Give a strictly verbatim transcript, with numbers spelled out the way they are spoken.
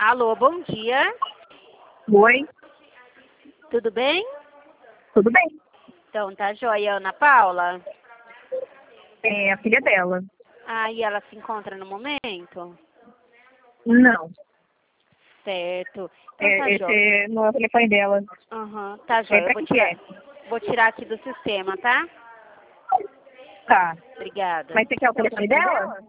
Alô, bom dia. Oi, Tudo bem? tudo bem? Então, tá joia, Ana Paula? É a filha dela. Ah, e ela se encontra no momento? Não, Certo. Então tá é, joia. esse não é o telefone dela. Aham, tá É joia. Eu pra vou que tirar, é? vou tirar aqui do sistema, tá? Tá. Obrigada. Mas você quer o telefone dela?